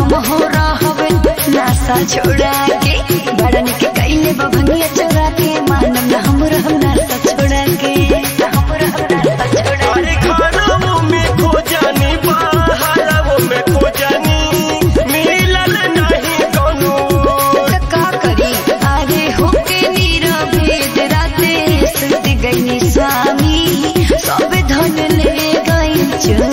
मोहरा हवे नासा छोड़ा के बड़ा निके कैले बभंगिया चोरा के मानम ना हमरा हम नासा छोड़ा के हमरा हम नासा छोड़ा अरे खानाओं में खो जानी बाहरों में खो जानी मिलल नहीं कोनो का करी अरे होके नीरा भेद राते सुत गई स्वामी सब धन ले गई जो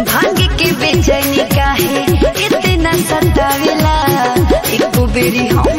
बेरी हम